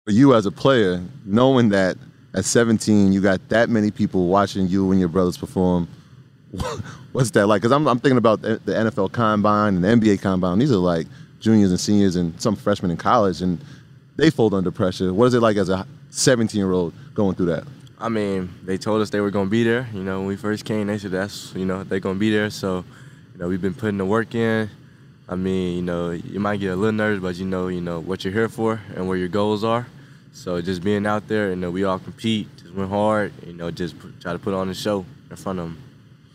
For you as a player, knowing that at 17 you got that many people watching you and your brothers perform, what's that like? Because I'm thinking about the NFL Combine and the NBA Combine. These are like juniors and seniors and some freshmen in college, and they fold under pressure. What is it like as a 17-year-old going through that? I mean, they told us they were going to be there. You know, when we first came, they said they're going to be there. So, we've been putting the work in. I mean, you might get a little nervous, but you know what you're here for and where your goals are. So just being out there, we all compete, just went hard, just try to put on a show in front of them.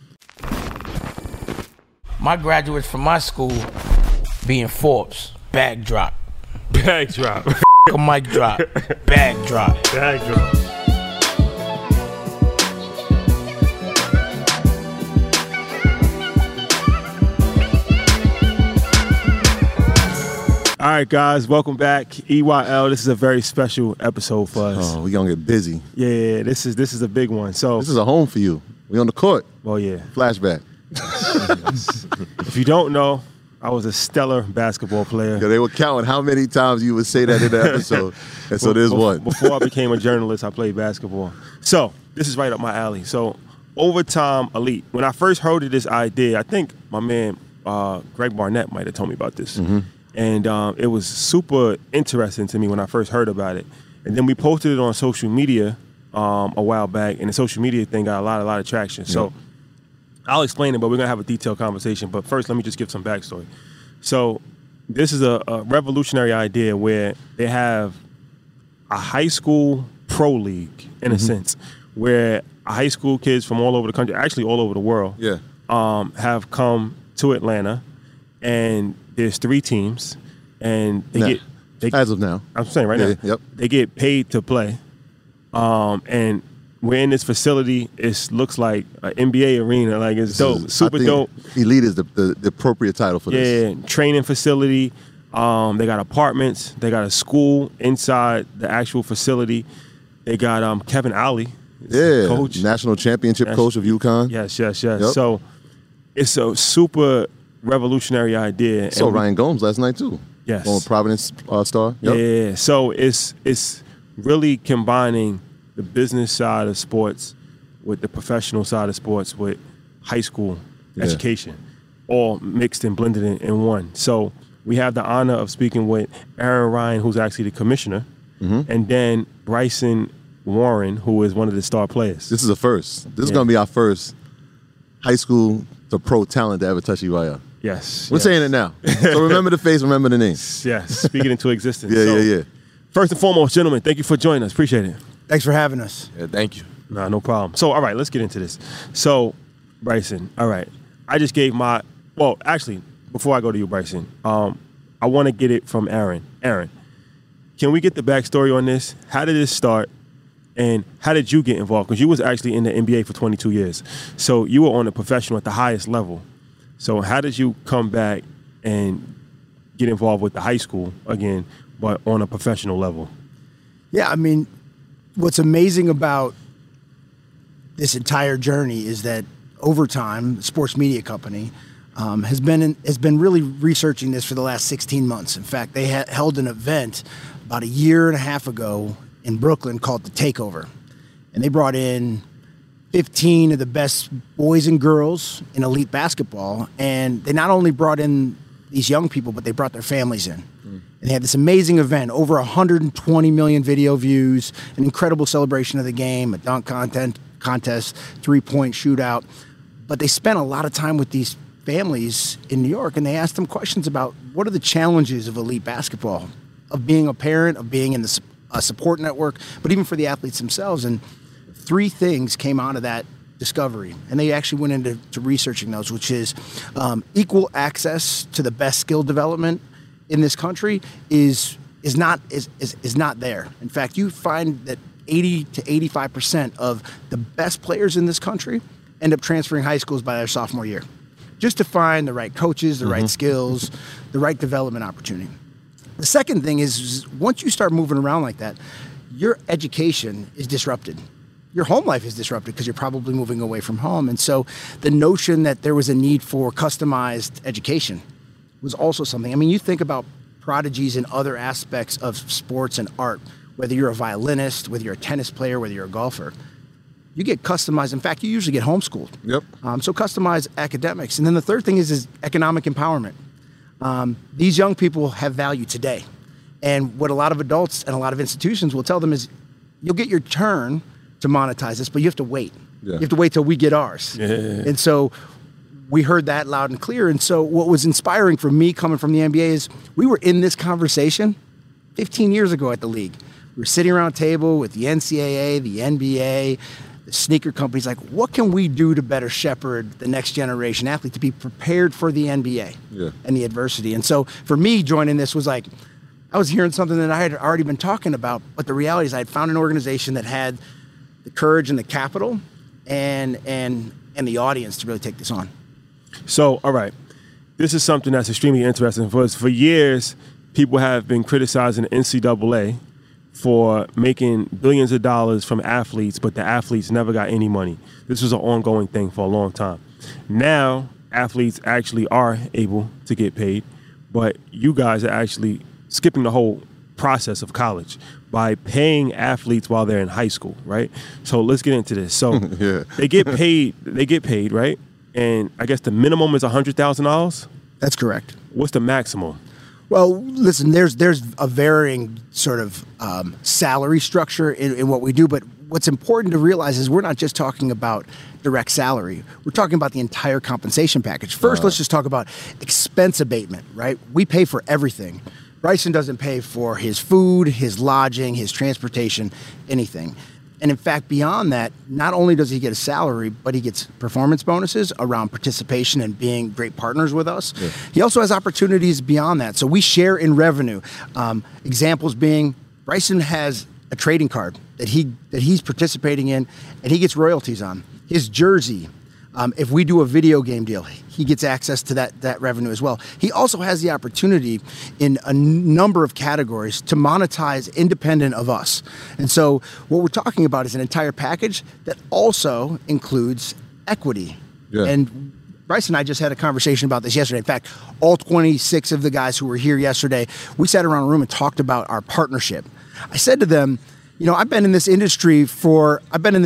My graduates from my school being Forbes, bag drop. Bag drop. A mic drop, bag drop. Bag drop. All right, guys, welcome back. EYL, this is a very special episode for us. Oh, we gonna get busy. Yeah, this is a big one. So this is a home for you. We on the court. Well, yeah. Flashback. If you don't know, I was a stellar basketball player. Yeah, they were counting how many times you would say that in the episode. And so there's one. Before I became a journalist, I played basketball. So this is right up my alley. So Overtime Elite. When I first heard of this idea, I think my man Greg Barnett might have told me about this. Mm-hmm. And it was super interesting to me when I first heard about it. And then we posted it on social media a while back, and the social media thing got a lot of traction. Yep. So I'll explain it, but we're going to have a detailed conversation. But first, let me just give some backstory. So this is a revolutionary idea where they have a high school pro league, in a sense, where high school kids from all over the country, actually all over the world, have come to Atlanta, and there's 3 teams, and they get as of now. I'm saying right now. Yep. They get paid to play, and we're in this facility. It looks like an NBA arena. Like it's dope, super dope. Elite is the appropriate title for this. Yeah, training facility. They got apartments. They got a school inside the actual facility. They got Kevin Ollie, coach, national championship coach of UConn. Yes. Yep. So it's a super revolutionary idea. So Ryan Gomes last night too. Yes. On Providence Star. Yep. Yeah. So it's really combining the business side of sports with the professional side of sports with high school education, all mixed and blended in one. So we have the honor of speaking with Aaron Ryan, who's actually the commissioner, and then Bryson Warren, who is one of the star players. This is a first. This is going to be our first high school to pro talent to ever touch EYL. Yes. We're saying it now. So remember the face, remember the name. Yes, speaking into existence. Yeah. First and foremost, gentlemen, thank you for joining us. Appreciate it. Thanks for having us. Yeah, thank you. Nah, no problem. So, all right, let's get into this. So, Bryson, all right, I just gave actually, before I go to you, Bryson, I want to get it from Aaron. Aaron, can we get the backstory on this? How did this start? And how did you get involved? Because you was actually in the NBA for 22 years. So you were on the professional at the highest level. So how did you come back and get involved with the high school again, but on a professional level? Yeah, I mean, what's amazing about this entire journey is that Overtime, the sports media company, has been really researching this for the last 16 months. In fact, they held an event about a year and a half ago in Brooklyn called The Takeover. And they brought in 15 of the best boys and girls in elite basketball. And they not only brought in these young people, but they brought their families in. And they had this amazing event, over 120 million video views, an incredible celebration of the game, a dunk contest, 3-point shootout. But they spent a lot of time with these families in New York, and they asked them questions about what are the challenges of elite basketball, of being a parent, of being in the support network, but even for the athletes themselves. And 3 things came out of that discovery, and they actually went into researching those, which is equal access to the best skill development in this country is not there. In fact, you find that 80 to 85% of the best players in this country end up transferring high schools by their sophomore year, just to find the right coaches, the right skills, the right development opportunity. The second thing is once you start moving around like that, your education is disrupted. Your home life is disrupted because you're probably moving away from home. And so the notion that there was a need for customized education was also something. I mean, you think about prodigies in other aspects of sports and art. whether you're a violinist, whether you're a tennis player, whether you're a golfer, you get customized. In fact, you usually get homeschooled. Yep. So customized academics. And then the third thing is economic empowerment. These young people have value today. And what a lot of adults and a lot of institutions will tell them is, you'll get your turn to monetize this, but you have to wait. Yeah. You have to wait till we get ours. Yeah. And so we heard that loud and clear. And so what was inspiring for me coming from the NBA is we were in this conversation 15 years ago at the league. We were sitting around a table with the NCAA, the NBA, the sneaker companies, like, what can we do to better shepherd the next generation athlete to be prepared for the NBA and the adversity? And so for me, joining this was like, I was hearing something that I had already been talking about, but the reality is I had found an organization that had the courage and the capital and the audience to really take this on. So, all right, this is something that's extremely interesting for us. For years, people have been criticizing the NCAA for making billions of dollars from athletes, but the athletes never got any money. This was an ongoing thing for a long time. Now, athletes actually are able to get paid, but you guys are actually skipping the whole process of college by paying athletes while they're in high school, right? So let's get into this. So they get paid, right? And I guess the minimum is $100,000? That's correct. What's the maximum? Well, listen, there's a varying sort of salary structure in what we do, but what's important to realize is we're not just talking about direct salary. We're talking about the entire compensation package. First, let's just talk about expense abatement, right? We pay for everything. Bryson doesn't pay for his food, his lodging, his transportation, anything. And in fact, beyond that, not only does he get a salary, but he gets performance bonuses around participation and being great partners with us. Yeah. He also has opportunities beyond that. So we share in revenue. Examples being, Bryson has a trading card that he's participating in, and he gets royalties on. His jersey, if we do a video game deal, he gets access to that revenue as well. He also has the opportunity in a number of categories to monetize independent of us. And so what we're talking about is an entire package that also includes equity. Yeah. And Bryce and I just had a conversation about this yesterday. In fact, all 26 of the guys who were here yesterday, we sat around a room and talked about our partnership. I said to them, I've been in this industry for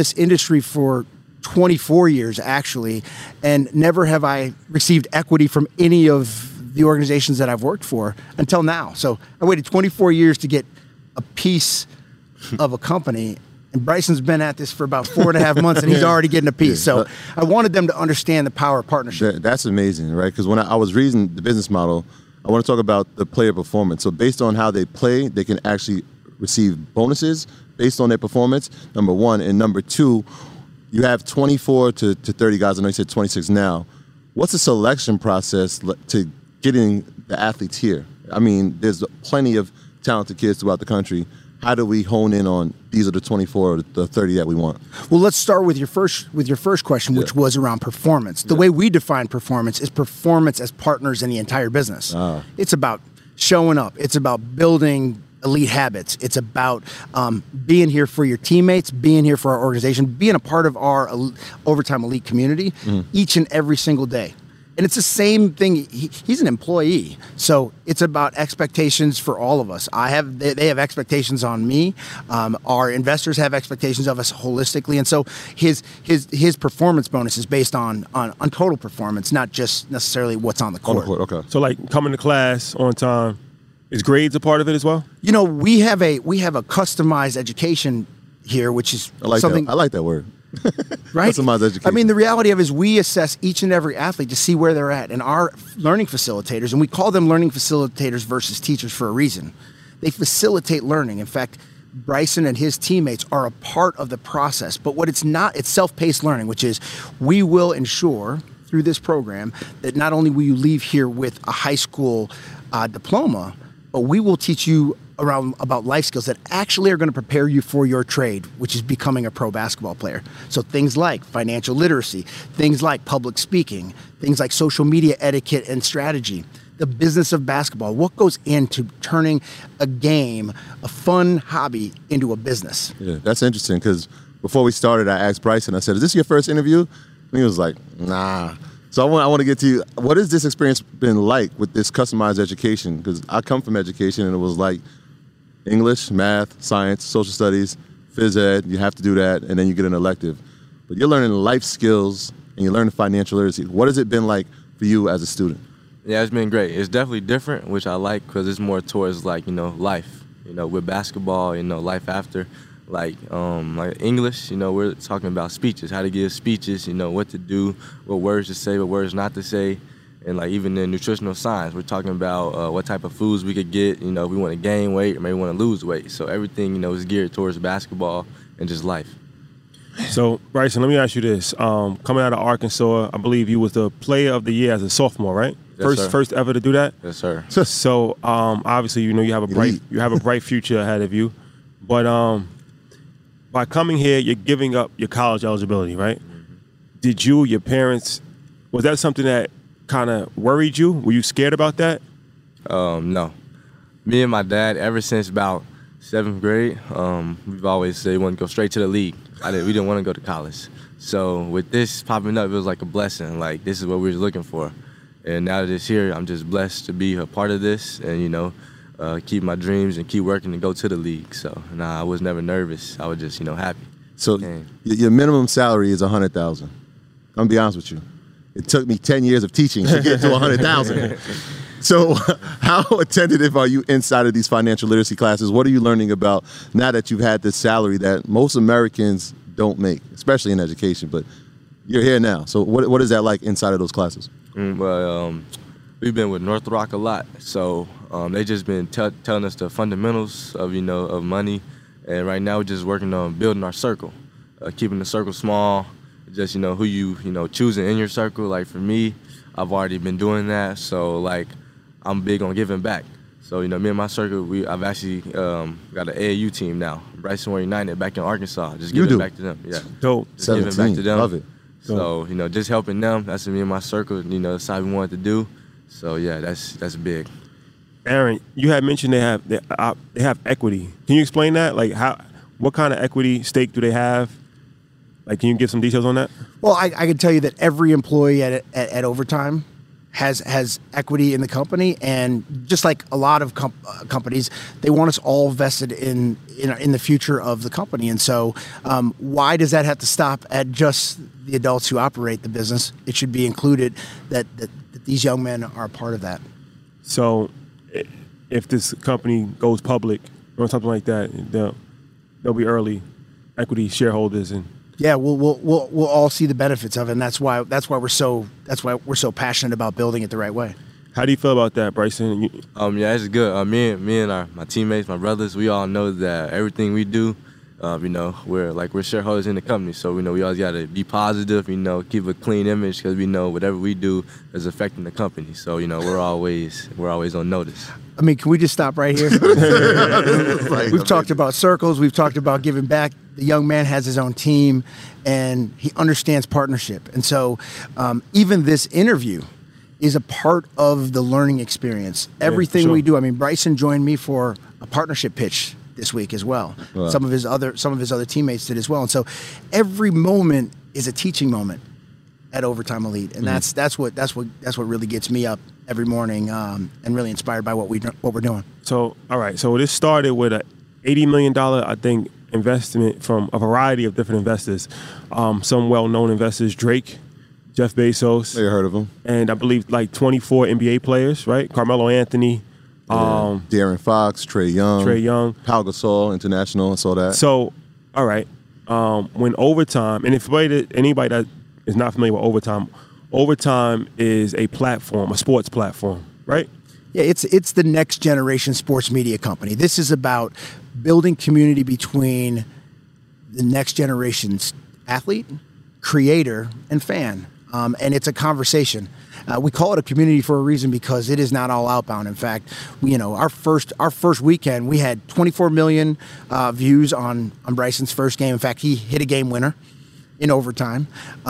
24 years, actually, and never have I received equity from any of the organizations that I've worked for until now. So I waited 24 years to get a piece of a company, and Bryson's been at this for about 4.5 months, and he's already getting a piece. So I wanted them to understand the power of partnership. That's amazing, right? Because when I was reading the business model, I want to talk about the player performance. So based on how they play, they can actually receive bonuses based on their performance, number one. And number two, you have 24 to 30 guys. I know you said 26 now. What's the selection process to getting the athletes here? I mean, there's plenty of talented kids throughout the country. How do we hone in on these are the 24 or the 30 that we want? Well, let's start with your first question, which was around performance. The way we define performance is performance as partners in the entire business. It's about showing up. It's about building elite habits. It's about being here for your teammates, being here for our organization, being a part of our Overtime Elite community each and every single day. And it's the same thing. He's an employee, so it's about expectations for all of us. They have expectations on me. Our investors have expectations of us holistically, and so his performance bonus is based on total performance, not just necessarily what's on the court. Okay. So, like coming to class on time. Is grades a part of it as well? We have a customized education here, which is something. I like that word. Right? Customized education. I mean, the reality of it is we assess each and every athlete to see where they're at. And our learning facilitators, and we call them learning facilitators versus teachers for a reason. They facilitate learning. In fact, Bryson and his teammates are a part of the process. But what it's not, it's self-paced learning, which is we will ensure through this program that not only will you leave here with a high school diploma, but we will teach you about life skills that actually are going to prepare you for your trade, which is becoming a pro basketball player. So things like financial literacy, things like public speaking, things like social media etiquette and strategy, the business of basketball, what goes into turning a game, a fun hobby, into a business. Yeah, that's interesting because before we started, I asked Bryson, I said, is this your first interview? And he was like, nah. So I want to get to you. What has this experience been like with this customized education? Because I come from education, and it was like English, math, science, social studies, phys ed. You have to do that, and then you get an elective. But you're learning life skills and you're learning financial literacy. What has it been like for you as a student? Yeah, it's been great. It's definitely different, which I like because it's more towards like, life, with basketball, life after. Like English, we're talking about speeches, how to give speeches, what to do, what words to say, what words not to say. And like even in nutritional science, we're talking about what type of foods we could get, if we want to gain weight or maybe want to lose weight. So everything, is geared towards basketball and just life. So, Bryson, let me ask you this. Coming out of Arkansas, I believe you was the player of the year as a sophomore, right? Yes, sir. First ever to do that? Yes, sir. So, obviously, you have a bright future ahead of you. But by coming here, you're giving up your college eligibility, right? Mm-hmm. Did your parents, was that something that kind of worried you? Were you scared about that? No. Me and my dad, ever since about 7th grade, we've always said we want to go straight to the league. We didn't want to go to college. So with this popping up, it was like a blessing. Like, this is what we were looking for. And now that it's here, I'm just blessed to be a part of this and, keep my dreams and keep working to go to the league. So, I was never nervous. I was just, happy. So your minimum salary is $100,000. I'm going to be honest with you. It took me 10 years of teaching to get to $100,000. So how attentive are you inside of these financial literacy classes? What are you learning about now that you've had this salary that most Americans don't make, especially in education? But you're here now. So what is that like inside of those classes? Well, we've been with North Rock a lot. So they just been telling us the fundamentals of, of money. And right now we're just working on building our circle, keeping the circle small, just, who you, choosing in your circle. Like for me, I've already been doing that. So like, I'm big on giving back. So, me and my circle, I've actually got an AAU team now, Bryson Warren United, back in Arkansas. Just giving back to them. Yeah. Dope. Just giving back to them. Love it. So, just helping them. That's me and my circle, that's how we wanted to do. So, yeah, that's big. Aaron, you had mentioned they have equity. Can you explain that? Like, what kind of equity stake do they have? Like, can you give some details on that? Well, I can tell you that every employee at Overtime has equity in the company, and just like a lot of companies, they want us all vested in the future of the company. And so, why does that have to stop at just the adults who operate the business? It should be included that these young men are a part of that. So, if this company goes public or something like that, there'll be early equity shareholders and. Yeah, we'll all see the benefits of it, and that's why we're so passionate about building it the right way. How do you feel about that, Bryson? Yeah, it's good. Me and my teammates, my brothers, we all know that everything we do, we're shareholders in the company. So we always got to be positive. Keep a clean image because we know whatever we do is affecting the company. So we're always on notice. I mean, can we just stop right here? We've talked about circles. We've talked about giving back. The young man has his own team, and he understands partnership. And so even this interview is a part of the learning experience. Everything we do. I mean, Bryson joined me for a partnership pitch this week as well. Wow. Some of his other teammates did as well. And so every moment is a teaching moment at Overtime Elite, and that's what really gets me up every morning and really inspired by what we're doing. So all right, so this started with a $80 million, I think, investment from a variety of different investors. Some well-known investors: Drake, Jeff Bezos. You heard of him? And I believe like 24 NBA players, right? Carmelo Anthony. De'Aaron Fox, Trae Young, Pau Gasol, international. I saw that. So, all right, when Overtime, and if anybody that is not familiar with Overtime is a platform, a sports platform, right? Yeah, it's the next generation sports media company. This is about building community between the next generation's athlete, creator, and fan. And it's a conversation. We call it a community for a reason because it is not all outbound. In fact, our first weekend, we had 24 million views on Bryson's first game. In fact, he hit a game winner in overtime.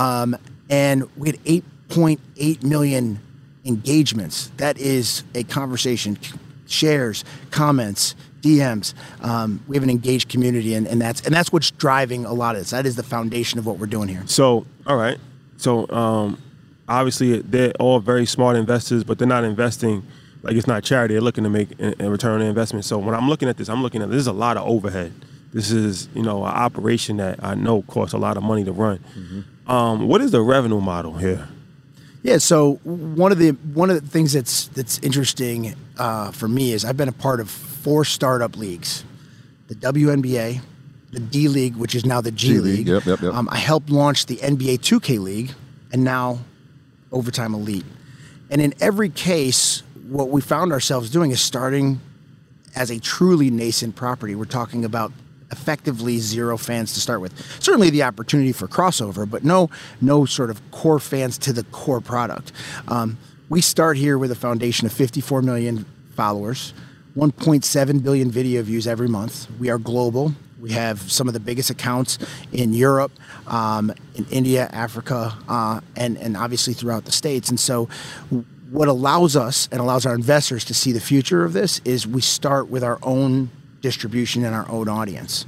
And we had 8.8 million engagements. That is a conversation, shares, comments, DMs. We have an engaged community, and that's what's driving a lot of this. That is the foundation of what we're doing here. So, all right. So, obviously, they're all very smart investors, but they're not investing like it's not charity. They're looking to make a return on investment. So when I'm looking at this, this is a lot of overhead. This is, an operation that I know costs a lot of money to run. Mm-hmm. What is the revenue model here? Yeah, so one of the things that's interesting for me is I've been a part of 4 startup leagues: the WNBA, the D League, which is now the G League. Yep. I helped launch the NBA 2K League, and now Overtime Elite. And in every case, what we found ourselves doing is starting as a truly nascent property. We're talking about effectively 0 fans to start with. Certainly the opportunity for crossover, but no sort of core fans to the core product. We start here with a foundation of 54 million followers, 1.7 billion video views every month. We are global. We have some of the biggest accounts in Europe, in India, Africa, and obviously throughout the States. And so what allows us and allows our investors to see the future of this is we start with our own distribution and our own audience.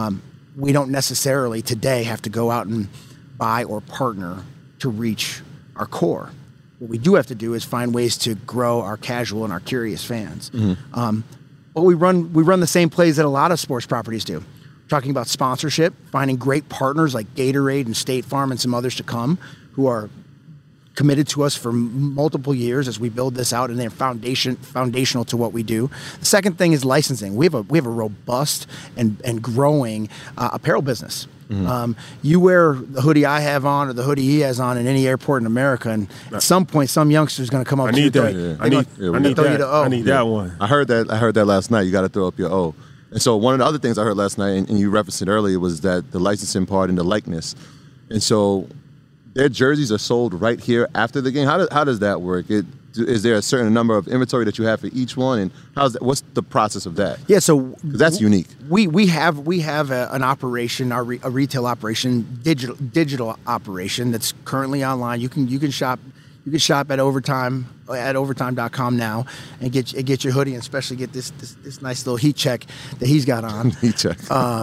We don't necessarily today have to go out and buy or partner to reach our core. What we do have to do is find ways to grow our casual and our curious fans. Mm-hmm. But we run the same plays that a lot of sports properties do. Talking about sponsorship, finding great partners like Gatorade and State Farm and some others to come who are committed to us for multiple years as we build this out, and they're foundational to what we do. The second thing is licensing. We have a robust and growing apparel business. Mm-hmm. You wear the hoodie I have on or the hoodie he has on in any airport in America, and at some point, some youngster's going to come up to you. I need that one. I heard that last night. You got to throw up your O. And so one of the other things I heard last night, and you referenced it earlier, was that the licensing part and the likeness. And so their jerseys are sold right here after the game. How does that work? Is there a certain number of inventory that you have for each one, and what's the process of that? Yeah, so that's unique. We have an operation, a retail operation, digital operation that's currently online. You can shop at overtime.com now and get your hoodie, and especially get this nice little heat check that he's got on. Heat check.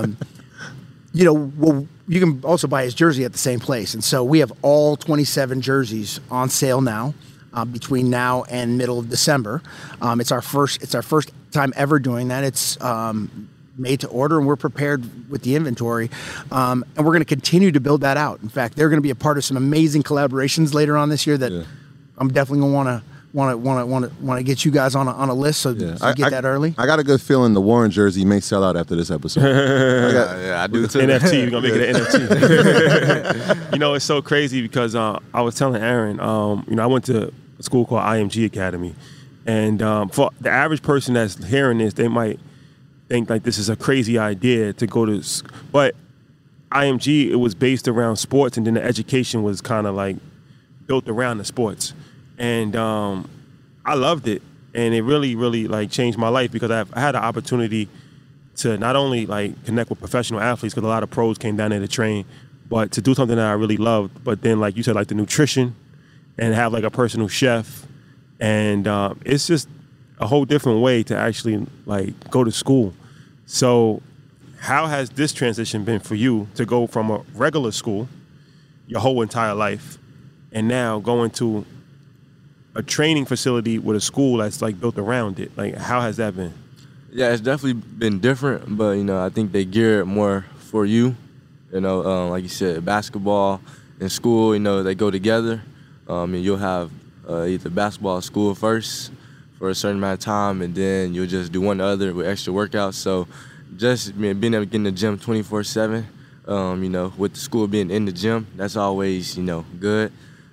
You can also buy his jersey at the same place. And so we have all 27 jerseys on sale now, between now and middle of December. It's our first time ever doing that. It's made to order, and we're prepared with the inventory. And we're going to continue to build that out. In fact, they're going to be a part of some amazing collaborations later on this year that I'm definitely going to want to get you guys on a list so you get that early. I got a good feeling the Warren jersey may sell out after this episode. I do too. NFT, we're gonna make it an NFT. It's so crazy because I was telling Aaron, I went to a school called IMG Academy, and for the average person that's hearing this, they might think like this is a crazy idea to go to, but IMG, it was based around sports, and then the education was kind of like built around the sports. And I loved it, and it really, really like changed my life because I had the opportunity to not only like connect with professional athletes, because a lot of pros came down there to train, but to do something that I really loved. But then, like you said, like the nutrition, and have like a personal chef, and it's just a whole different way to actually like go to school. So, how has this transition been for you to go from a regular school, your whole entire life, and now going to a training facility with a school that's like built around it? Like, how has that been? Yeah, it's definitely been different, but I think they gear it more for you. Like you said, basketball and school, they go together. And you'll have either basketball or school first for a certain amount of time, and then you'll just do one or other with extra workouts. So just being able to get in the gym 24/7, with the school being in the gym, that's always, good.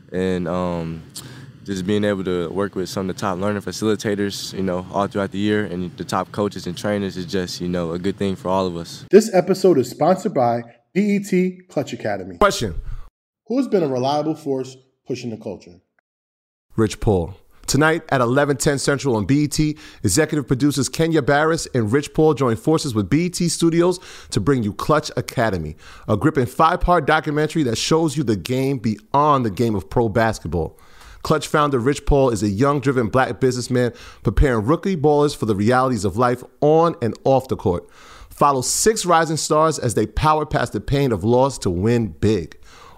And just being able to work with some of the top learning facilitators, all throughout the year, and the top coaches and trainers is just, a good thing for all of us. This episode is sponsored by BET Clutch Academy. Question. Who has been a reliable force pushing the culture? Rich Paul. Tonight at 11:10 Central on BET, executive producers Kenya Barris and Rich Paul join forces with BET Studios to bring you Clutch Academy, a gripping 5-part documentary that shows you the game beyond the game of pro basketball. Clutch founder Rich Paul is a young, driven black businessman preparing rookie ballers for the realities of life on and off the court. Follow 6 rising stars as they power past the pain of loss to win big.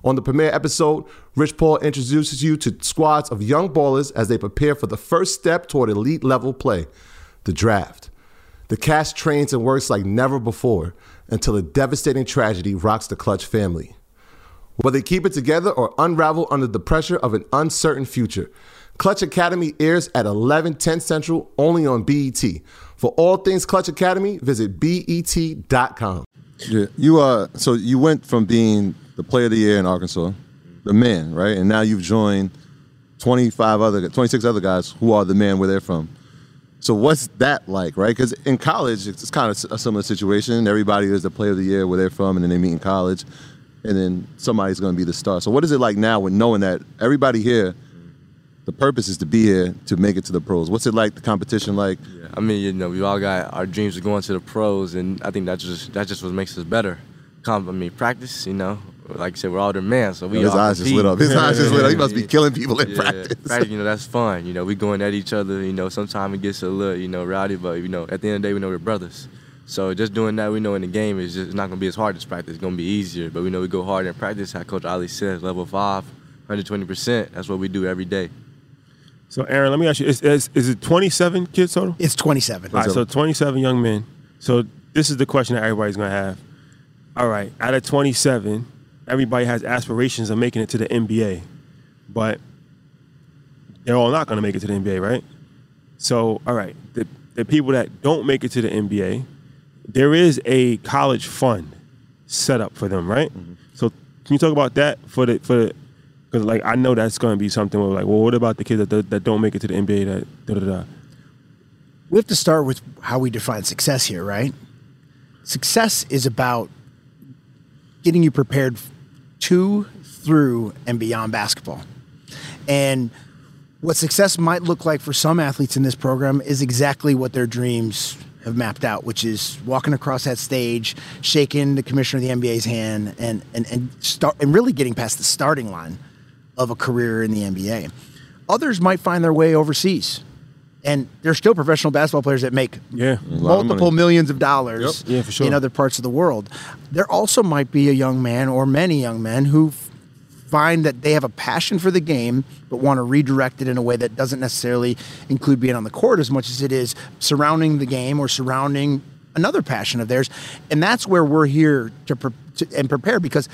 On the premiere episode, Rich Paul introduces you to squads of young ballers as they prepare for the first step toward elite level play, the draft. The cast trains and works like never before until a devastating tragedy rocks the Clutch family. Will they keep it together or unravel under the pressure of an uncertain future? Clutch Academy airs at 11/10 Central only on BET. For all things Clutch Academy, visit BET.com. Yeah, so you went from being the player of the year in Arkansas, the man, right? And now you've joined 26 other guys who are the man where they're from. So what's that like, right? Because in college, it's kind of a similar situation. Everybody is the player of the year where they're from, and then they meet in college, and then somebody's going to be the star. So what is it like now with knowing that everybody here, the purpose is to be here to make it to the pros? What's it like, the competition like? Yeah, I mean, we all got our dreams of going to the pros, and I think that's just what makes us better. Practice, like I said, we're all their men, so we His all eyes just lit up. His eyes just lit up. He must be killing people in practice. Practice, that's fun. We going at each other. Sometimes it gets a little, rowdy, but at the end of the day, we know we're brothers. So just doing that, we know in the game is just not gonna be as hard as practice. It's gonna be easier, but we know we go hard in practice. How Coach Ali says, level 5, 120%. That's what we do every day. So, Aaron, let me ask you: is it 27 kids total? It's 27. All right, so 27 young men. So this is the question that everybody's gonna have. All right, out of 27, everybody has aspirations of making it to the NBA, but they're all not gonna make it to the NBA, right? So, all right, the people that don't make it to the NBA, there is a college fund set up for them, right? Mm-hmm. So, can you talk about that for the? Because like I know that's going to be something where like, well, what about the kids that don't make it to the NBA? We have to start with how we define success here, right? Success is about getting you prepared to, through, and beyond basketball. And what success might look like for some athletes in this program is exactly what their dreams have mapped out, which is walking across that stage, shaking the commissioner of the NBA's hand, and really getting past the starting line of a career in the NBA. Others might find their way overseas. And there's still professional basketball players that make multiple millions of dollars for sure. in other parts of the world. There also might be a young man or many young men who find that they have a passion for the game but want to redirect it in a way that doesn't necessarily include being on the court as much as it is surrounding the game or surrounding another passion of theirs. And that's where we're here to prepare, because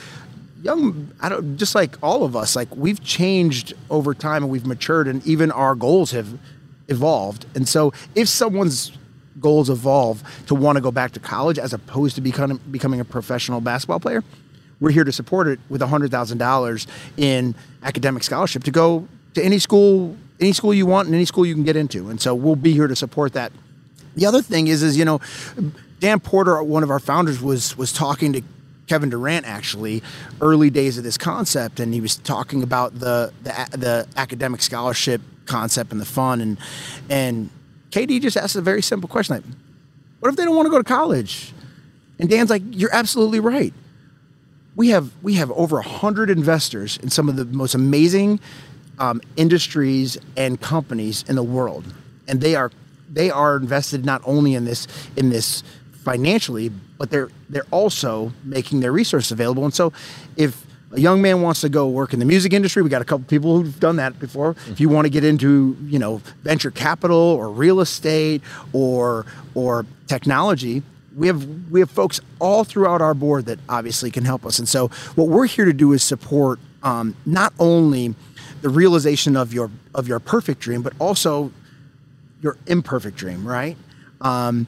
just like all of us, like we've changed over time and we've matured, and even our goals have evolved. And so if someone's goals evolve to want to go back to college as opposed to becoming a professional basketball player, we're here to support it with $100,000 in academic scholarship to go to any school you want and any school you can get into. And so we'll be here to support that. The other thing is Dan Porter, one of our founders, was talking to Kevin Durant actually early days of this concept, and he was talking about the academic scholarship concept and the fun, and KD just asked a very simple question, like, what if they don't want to go to college? And Dan's like, you're absolutely right. We have over 100 investors in some of the most amazing industries and companies in the world, and they are invested not only in this financially, but they're also making their resources available. And so if a young man wants to go work in the music industry, we got a couple people who've done that before. If you want to get into, venture capital or real estate or technology, we have folks all throughout our board that obviously can help us. And so what we're here to do is support not only the realization of your perfect dream, but also your imperfect dream, right? And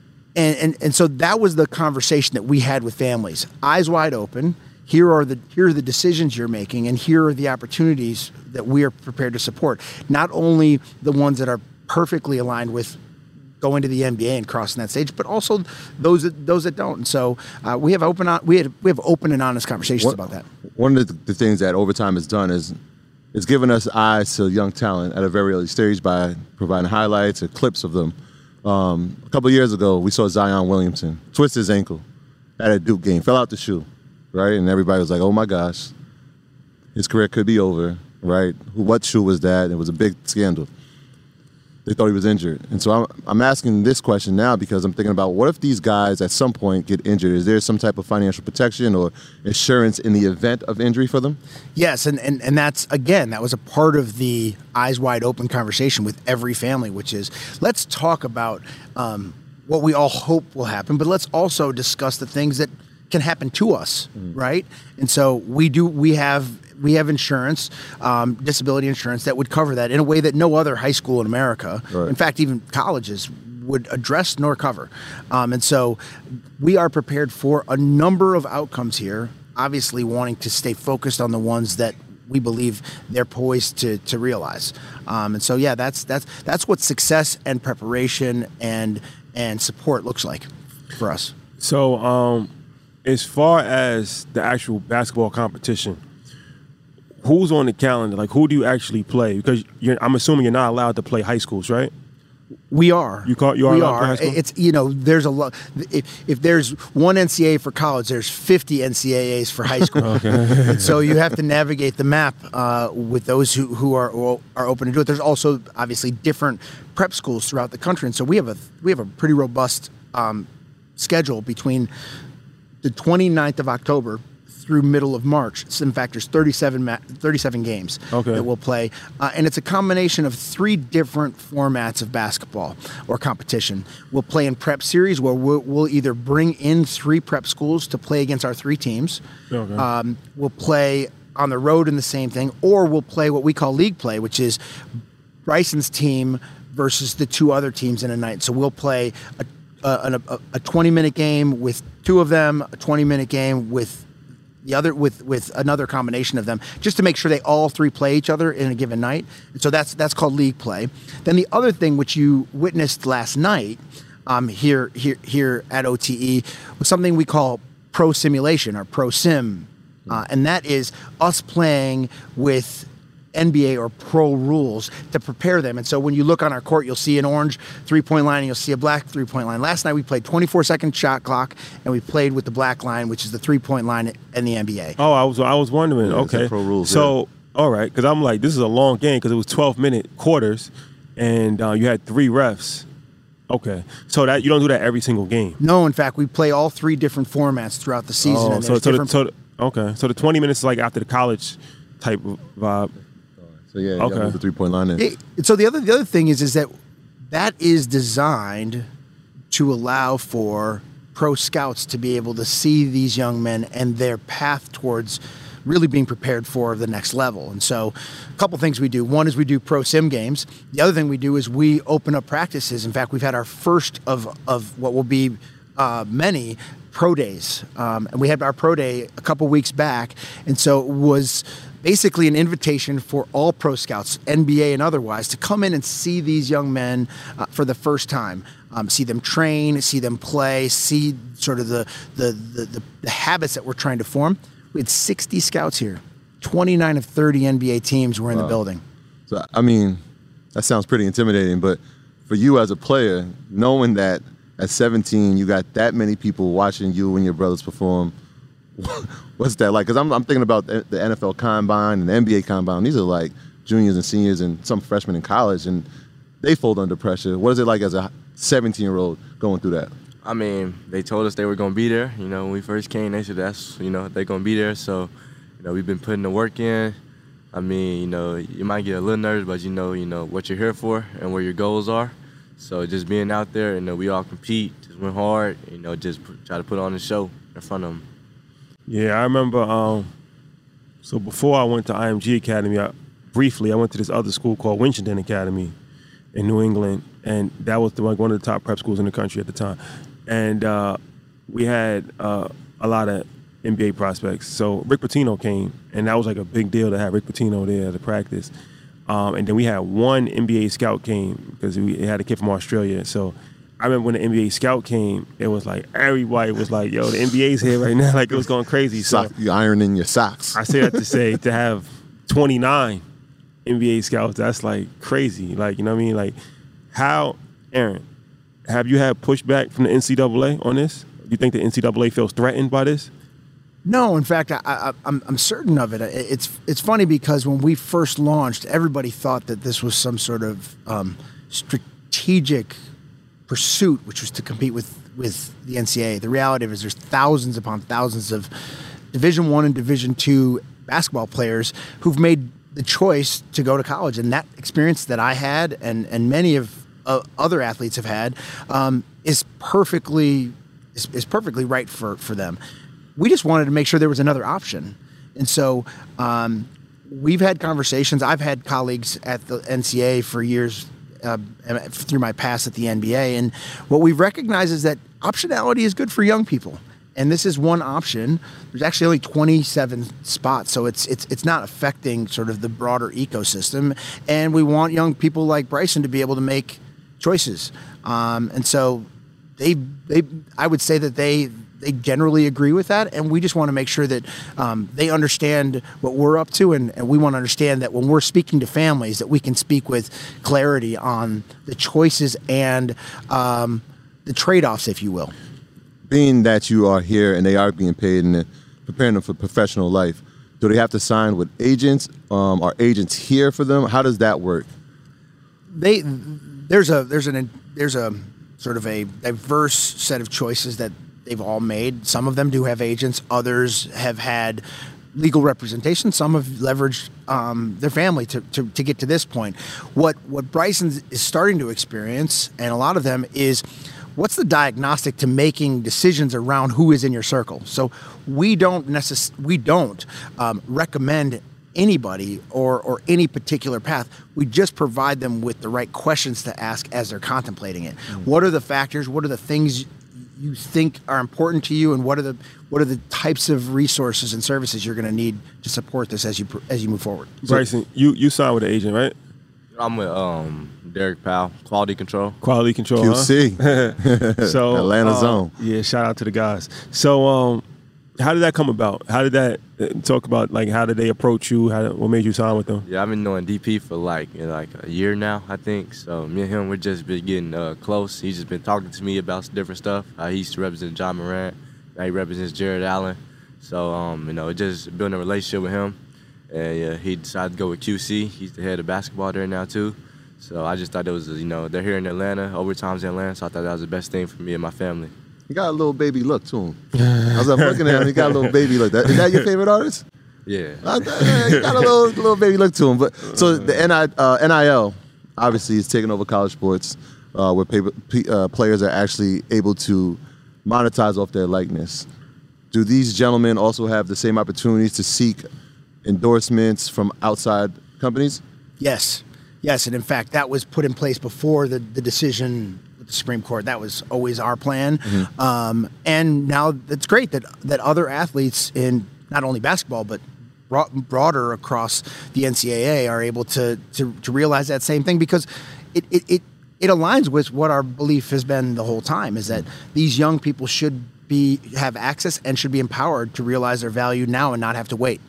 so that was the conversation that we had with families. Eyes wide open. Here are the decisions you're making, and here are the opportunities that we are prepared to support. Not only the ones that are perfectly aligned with going to the NBA and crossing that stage, but also those that don't. And so we have open and honest conversations about that. One of the things that Overtime has done is given us eyes to young talent at a very early stage by providing highlights or clips of them. A couple of years ago, we saw Zion Williamson twist his ankle at a Duke game, fell out the shoe, right? And everybody was like, oh my gosh, his career could be over, right? What shoe was that? It was a big scandal. they thought he was injured. And so I'm asking this question now because I'm thinking about what if these guys at some point get injured? Is there some type of financial protection or insurance in the event of injury for them? Yes, and that's, again, that was a part of the eyes wide open conversation with every family, which is let's talk about what we all hope will happen, but let's also discuss the things that can happen to us, right? And so we have insurance, disability insurance that would cover that in a way that no other high school in America, Right. in fact, even colleges, would address nor cover. And so we are prepared for a number of outcomes here, obviously wanting to stay focused on the ones that we believe they're poised to realize. And so, yeah, that's what success and preparation and support looks like for us. So, as far as the actual basketball competition, who's on the calendar? Like, who do you actually play? Because I'm assuming you're not allowed to play high schools, right? We are. You are We allowed to are. play high school? It's, there's a lot. If there's one NCAA for college, there's 50 NCAAs for high school. And so you have to navigate the map with those who are open to do it. There's also obviously different prep schools throughout the country, and so we have a pretty robust schedule between the 29th of October through middle of March. So in fact, there's 37 games that we'll play. And it's a combination of 3 different formats of basketball or competition. We'll play in prep series where we'll either bring in 3 prep schools to play against our 3 teams. We'll play on the road in the same thing, or we'll play what we call league play, which is Bryson's team versus the 2 other teams in a night. So we'll play a 20-minute game with 2 of them, a 20-minute game with the other with another combination of them, just to make sure they all 3 play each other in a given night. And so that's called league play. Then the other thing which you witnessed last night here at OTE was something we call pro simulation or pro sim, and that is us playing with NBA or pro rules to prepare them. And so when you look on our court, you'll see an orange 3-point line and you'll see a black 3-point line. Last night we played 24-second shot clock and we played with the black line, which is the 3-point line in the NBA. Oh, I was wondering. Yeah, okay, pro rules. So all right, because I'm like, this is a long game because it was 12-minute quarters, and you had 3 refs. Okay, so that you don't do that every single game. No, in fact, we play all 3 different formats throughout the season. And so there's different. So the 20 minutes is like after the college type of vibe. So yeah, you gotta move the 3-point line in. So the other thing is that is designed to allow for pro scouts to be able to see these young men and their path towards really being prepared for the next level. And so a couple things we do. One is we do pro sim games. The other thing we do is we open up practices. In fact, we've had our first of what will be many pro days. And we had our pro day a couple weeks back. And so it was basically an invitation for all pro scouts, NBA and otherwise, to come in and see these young men for the first time. See them train, see them play, see sort of the habits that we're trying to form. We had 60 scouts here. 29 of 30 NBA teams were in the building. So, I mean, that sounds pretty intimidating, but for you as a player, knowing that at 17 you got that many people watching you and your brothers perform, what's that like? Because I'm thinking about the NFL Combine and the NBA Combine. These are like juniors and seniors and some freshmen in college, and they fold under pressure. What is it like as a 17-year-old going through that? I mean, they told us they were going to be there. You know, when we first came, they said they're going to be there. So, we've been putting the work in. I mean, you might get a little nervous, but you know what you're here for and where your goals are. So just being out there and we all compete, just went hard, just try to put on the show in front of them. Yeah, I remember. So before I went to IMG Academy, I went to this other school called Winchendon Academy in New England, and that was one of the top prep schools in the country at the time. And we had a lot of NBA prospects. So Rick Pitino came, and that was like a big deal to have Rick Pitino there to practice. And then we had one NBA scout came because we had a kid from Australia. So I remember when the NBA scout came, it was like everybody was like, yo, the NBA's here right now. Like it was going crazy. So you ironing your socks. I say that to say to have 29 NBA scouts, that's like crazy. Like, you know what I mean? Like how, Aaron, have you had pushback from the NCAA on this? Do you think the NCAA feels threatened by this? No, in fact, I'm certain of it. It's funny because when we first launched, everybody thought that this was some sort of strategic pursuit, which was to compete with the NCAA. The reality is there's thousands upon thousands of Division I and Division II basketball players who've made the choice to go to college, and that experience that I had and many of other athletes have had is perfectly right for them. We just wanted to make sure there was another option, and so we've had conversations. I've had colleagues at the NCAA for years through my past at the NBA, and what we've recognized is that optionality is good for young people. And this is one option. There's actually only 27 spots, so it's not affecting sort of the broader ecosystem. And we want young people like Bryson to be able to make choices. And so I would say that they generally agree with that, and we just want to make sure that they understand what we're up to, and we want to understand that when we're speaking to families, that we can speak with clarity on the choices and the trade-offs, if you will. Being that you are here and they are being paid and preparing them for professional life, do they have to sign with agents? Are agents here for them? How does that work? There's a sort of a diverse set of choices that they've all made. Some of them do have agents. Others have had legal representation. Some have leveraged their family to get to this point. What Bryson is starting to experience, and a lot of them, is what's the diagnostic to making decisions around who is in your circle. So we don't recommend anybody or any particular path. We just provide them with the right questions to ask as they're contemplating it. What are the factors? What are the things you think are important to you, and what are the types of resources and services you're going to need to support this as you move forward? Bryson, you signed with an agent, right? I'm with Derek Powell, Quality Control. Quality Control, QC. Huh? So Atlanta Zone. Yeah, shout out to the guys. So how did that come about? How did that talk about, like, how did they approach you? What made you sign with them? Yeah, I've been knowing DP for like a year now, I think. So me and him, we're just been getting close. He's just been talking to me about different stuff. He used to represent John Morant. Now he represents Jared Allen. So just building a relationship with him. And he decided to go with QC. He's the head of basketball there now too. So I just thought it was, they're here in Atlanta, overtime's in Atlanta, so I thought that was the best thing for me and my family. He got a little baby look to him. I was looking at him, he got a little baby look. Is that your favorite artist? Yeah. He got a little baby look to him. But so the NIL obviously is taking over college sports, where players are actually able to monetize off their likeness. Do these gentlemen also have the same opportunities to seek endorsements from outside companies? Yes, and in fact, that was put in place before the decision with the Supreme Court. That was always our plan, and now it's great that other athletes in not only basketball but broader across the NCAA are able to realize that same thing, because it aligns with what our belief has been the whole time, is that these young people should have access and should be empowered to realize their value now and not have to wait.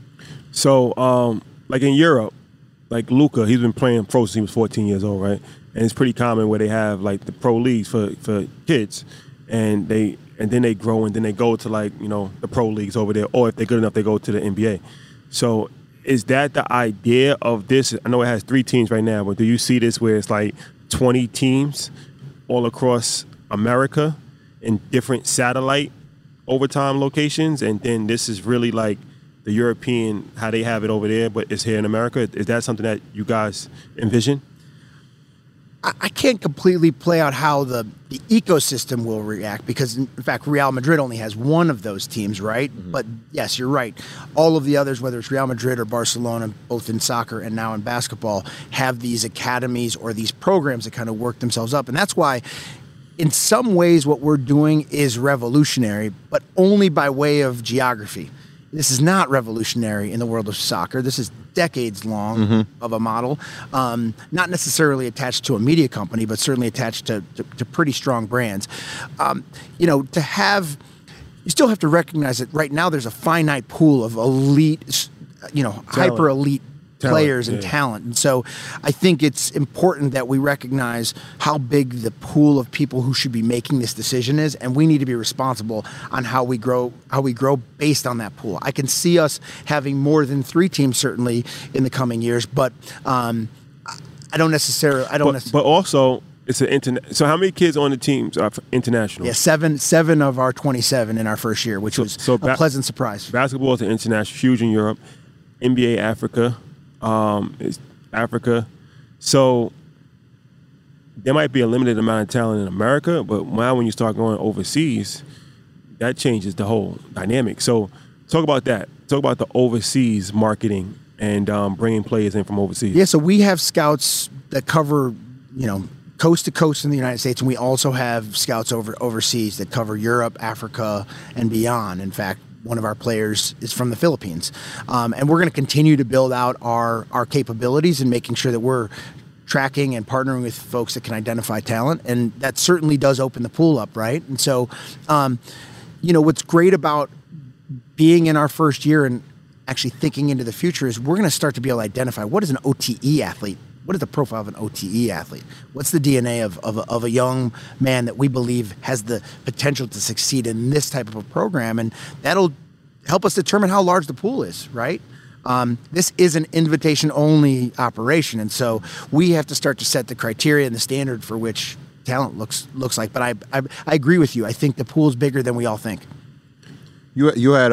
So, like in Europe, like Luka, he's been playing pro since he was 14 years old, right? And it's pretty common where they have like the pro leagues for kids, and then they grow and then they go to the pro leagues over there, or if they're good enough, they go to the NBA. So, is that the idea of this? I know it has 3 teams right now, but do you see this where it's like 20 teams all across America in different satellite overtime locations, and then this is really like the European, how they have it over there, but it's here in America? Is that something that you guys envision? I can't completely play out how the ecosystem will react, because in fact Real Madrid only has one of those teams, right? But yes, you're right. All of the others, whether it's Real Madrid or Barcelona, both in soccer and now in basketball, have these academies or these programs that kind of work themselves up. And that's why in some ways what we're doing is revolutionary, but only by way of geography. This is not revolutionary in the world of soccer. This is decades long of a model, not necessarily attached to a media company, but certainly attached to pretty strong brands. You still have to recognize that right now there's a finite pool of elite, hyper elite players and talent. And so I think it's important that we recognize how big the pool of people who should be making this decision is, and we need to be responsible on how we grow based on that pool. I can see us having more than 3 teams certainly in the coming years, but I don't necessarily. But also, it's an So how many kids on the teams are international? Yeah, seven of our 27 in our first year, which was a pleasant surprise. Basketball is an international, huge in Europe. NBA Africa, is Africa. So there might be a limited amount of talent in America, but now when you start going overseas, that changes the whole dynamic. So talk about that. Talk about the overseas marketing and bringing players in from overseas. Yeah, so we have scouts that cover, coast to coast in the United States, and we also have scouts overseas that cover Europe, Africa, and beyond. In fact, one of our players is from the Philippines. And we're going to continue to build out our capabilities and making sure that we're tracking and partnering with folks that can identify talent. And that certainly does open the pool up, right? And so, what's great about being in our first year and actually thinking into the future is we're going to start to be able to identify what is an OTE athlete. What is the profile of an OTE athlete? What's the DNA of a young man that we believe has the potential to succeed in this type of a program? And that'll help us determine how large the pool is, right? This is an invitation-only operation, and so we have to start to set the criteria and the standard for which talent looks like. But I agree with you. I think the pool is bigger than we all think. You had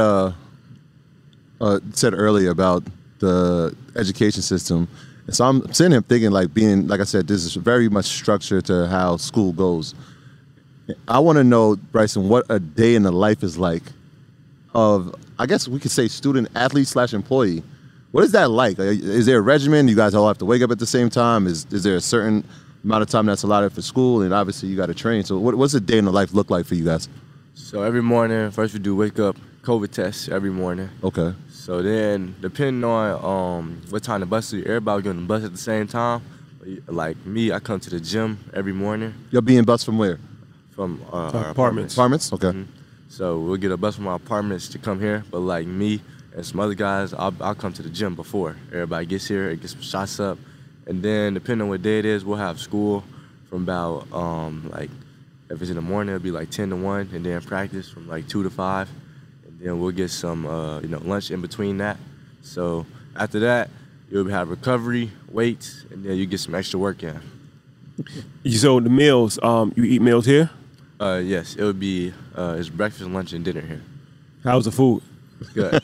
said earlier about the education system. And so I'm sitting here thinking, like I said, this is very much structured to how school goes. I want to know, Bryson, what a day in the life is like of, I guess we could say, student athlete / employee. What is that like? Is there a regimen? You guys all have to wake up at the same time? Is there a certain amount of time that's allotted for school? And obviously you got to train. So what's a day in the life look like for you guys? So every morning, first we do wake up COVID tests every morning. Okay. So then, depending on what time the bus is, everybody getting the bus at the same time. Like me, I come to the gym every morning. You're being bused from where? From our apartments. Apartments? Okay. Mm-hmm. So we'll get a bus from our apartments to come here. But like me and some other guys, I'll come to the gym before everybody gets here and get some shots up. And then, depending on what day it is, we'll have school from about, if it's in the morning, it'll be like 10 to 1, and then practice from like 2 to 5. Then we'll get some, lunch in between that. So after that, you'll have recovery, weights, and then you get some extra work in. So the meals, you eat meals here? Yes, it would be it's breakfast, lunch, and dinner here. How's the food? Good.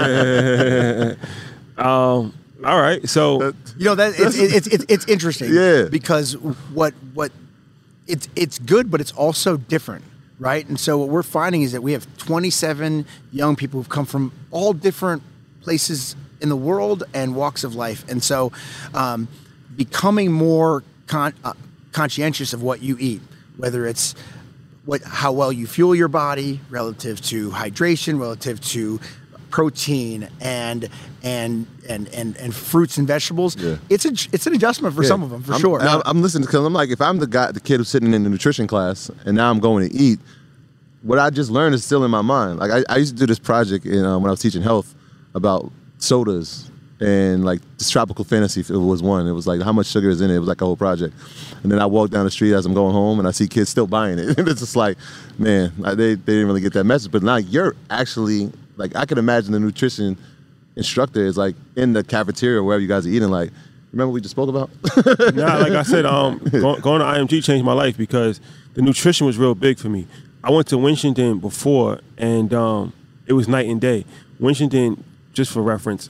All right, so it's interesting. Yeah. Because what it's good, but it's also different. Right. And so what we're finding is that we have 27 young people who've come from all different places in the world and walks of life. And so becoming more conscientious of what you eat, whether it's how well you fuel your body relative to hydration, relative to protein and fruits and vegetables. Yeah. It's an adjustment for some of them, for sure. I'm listening because I'm like, if I'm the kid who's sitting in the nutrition class and now I'm going to eat, what I just learned is still in my mind. Like I used to do this project when I was teaching health about sodas and like this tropical fantasy was one. It was like how much sugar is in it. It was like a whole project. And then I walk down the street as I'm going home and I see kids still buying it. And it's just like, man, they didn't really get that message. But now you're actually, like, I can imagine the nutrition instructor is like in the cafeteria wherever you guys are eating, like, remember we just spoke about? Nah, like I said, going to IMG changed my life because the nutrition was real big for me. I went to Washington before, and it was night and day. Washington, just for reference,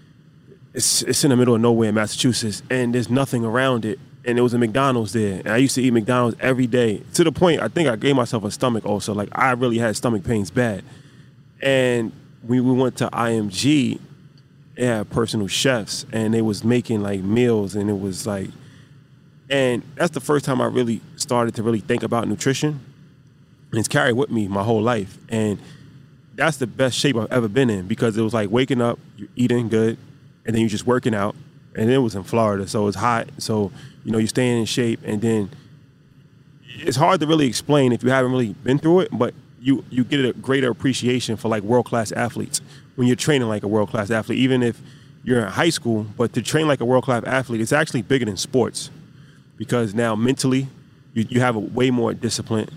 it's in the middle of nowhere in Massachusetts, and there's nothing around it. And there was a McDonald's there, and I used to eat McDonald's every day to the point I think I gave myself a stomach ulcer. Like I really had stomach pains bad. And when we went to IMG, they had personal chefs, and they was making like meals, and it was like, and that's the first time I really started to really think about nutrition. And it's carried with me my whole life. And that's the best shape I've ever been in because it was like waking up, you're eating good, and then you're just working out. And it was in Florida, so it's hot. So, you're staying in shape. And then it's hard to really explain if you haven't really been through it, but you get a greater appreciation for like world-class athletes when you're training like a world-class athlete, even if you're in high school. But to train like a world-class athlete, it's actually bigger than sports because now mentally you have a way more discipline.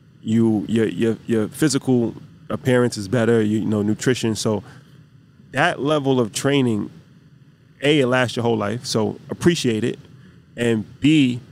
Your physical appearance is better, nutrition. So that level of training, it lasts your whole life. So appreciate it. and B,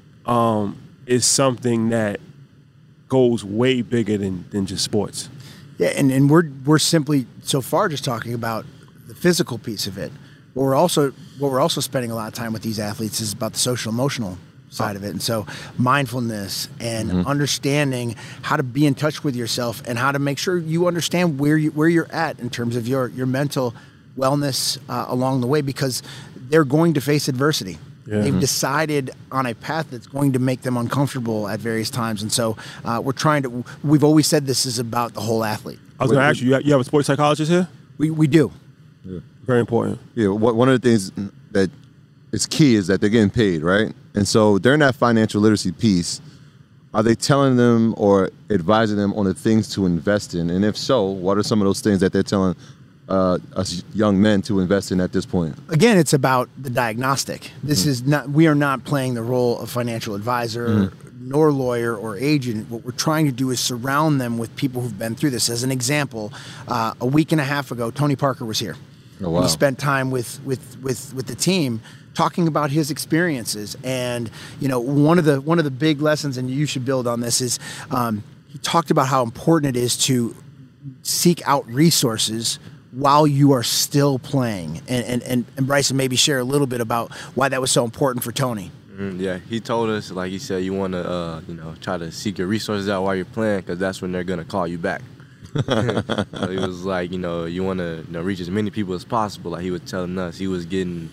is something that goes way bigger than just sports. Yeah, and we're simply so far just talking about the physical piece of it. What we're also spending a lot of time with these athletes is about the social emotional side of it. And so mindfulness and understanding how to be in touch with yourself and how to make sure you understand where you're at in terms of your mental wellness along the way, because they're going to face adversity. Yeah. They've decided on a path that's going to make them uncomfortable at various times. And so we've always said this is about the whole athlete. I was going to ask you have a sports psychologist here? We do. Yeah. Very important. Yeah, one of the things that is key is that they're getting paid, right? And so during that financial literacy piece, are they telling them or advising them on the things to invest in? And if so, what are some of those things that they're telling us young men to invest in at this point? Again, it's about the diagnostic. This is not, we are not playing the role of financial advisor nor lawyer or agent. What we're trying to do is surround them with people who've been through this. As an example, a week and a half ago, Tony Parker was here. Oh, wow. He spent time with the team talking about his experiences. And one of the big lessons, and you should build on this, is he talked about how important it is to seek out resources while you are still playing. And Bryson, maybe share a little bit about why that was so important for Tony. Yeah, he told us, like he said, you want to try to seek your resources out while you're playing, because that's when they're gonna call you back. So he was like, you want to reach as many people as possible. Like he was telling us, he was getting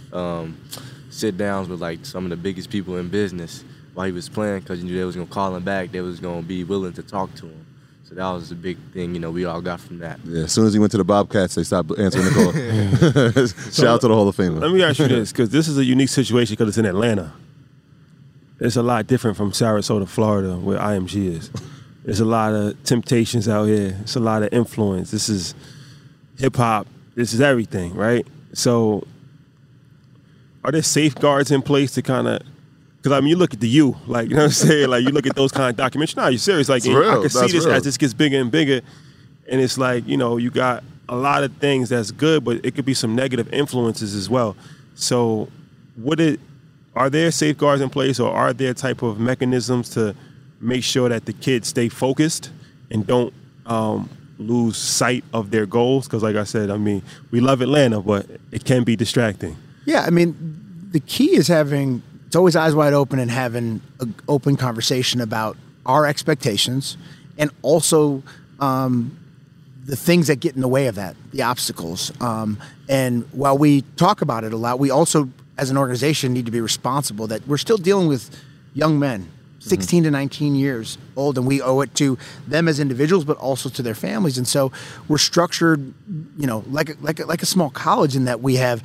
sit downs with like some of the biggest people in business while he was playing, because he knew they was gonna call him back. They was gonna be willing to talk to him. So that was a big thing, we all got from that. Yeah, as soon as he went to the Bobcats, they stopped answering the call. Shout out to the Hall of Famer. Let me ask you this, because this is a unique situation because it's in Atlanta. It's a lot different from Sarasota, Florida, where IMG is. There's a lot of temptations out here. It's a lot of influence. This is hip-hop. This is everything, right? So are there safeguards in place to kind of, because you look at the U, like, you know what I'm saying? Like, you look at those kind of documentaries. No, you're serious. Like, I can see this as this gets bigger and bigger. And it's like, you got a lot of things that's good, but it could be some negative influences as well. So are there safeguards in place, or are there type of mechanisms to make sure that the kids stay focused and don't lose sight of their goals? Because like I said, we love Atlanta, but it can be distracting. Yeah, the key is it's always eyes wide open and having an open conversation about our expectations and also the things that get in the way of that, the obstacles. And while we talk about it a lot, we also, as an organization, need to be responsible that we're still dealing with young men, 16 to 19 years old, and we owe it to them as individuals, but also to their families. And so we're structured, like a small college, in that we have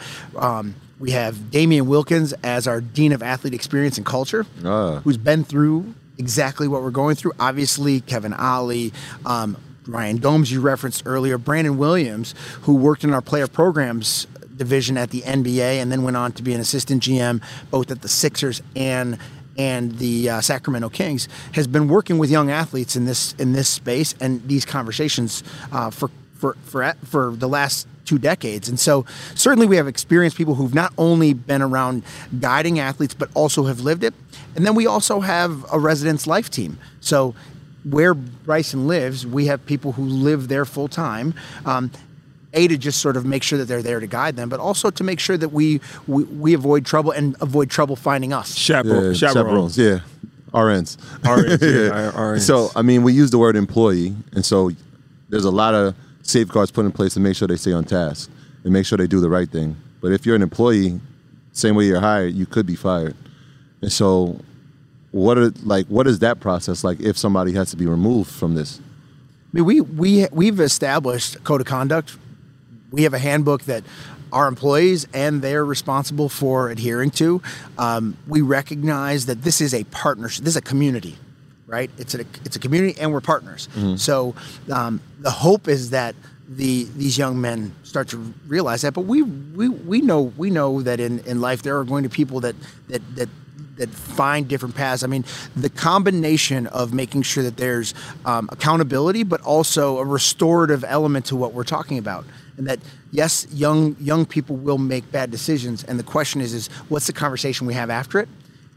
Damian Wilkins as our Dean of Athlete Experience and Culture, who's been through exactly what we're going through. Obviously, Kevin Ollie, Ryan Gomes, you referenced earlier, Brandon Williams, who worked in our player programs division at the NBA and then went on to be an assistant GM both at the Sixers and the Sacramento Kings, has been working with young athletes in this space and these conversations for the last 2 decades. And so certainly we have experienced people who've not only been around guiding athletes, but also have lived it. And then we also have a residence life team. So where Bryson lives, we have people who live there full time. To just sort of make sure that they're there to guide them, but also to make sure that we avoid trouble and avoid trouble finding us. Chaperones, yeah. RNs. Yeah. RNs. So, we use the word employee, and so there's a lot of safeguards put in place to make sure they stay on task and make sure they do the right thing. But if you're an employee, same way you're hired, you could be fired. And so what is that process like if somebody has to be removed from this? We've established a code of conduct. We have a handbook that our employees and they're responsible for adhering to. We recognize that this is a partnership. This is a community, right? It's a community, and we're partners. Mm-hmm. So the hope is that these young men start to realize that. But we know that in life there are going to be people that find different paths. The combination of making sure that there's accountability, but also a restorative element to what we're talking about. And that, yes, young people will make bad decisions. And the question is what's the conversation we have after it?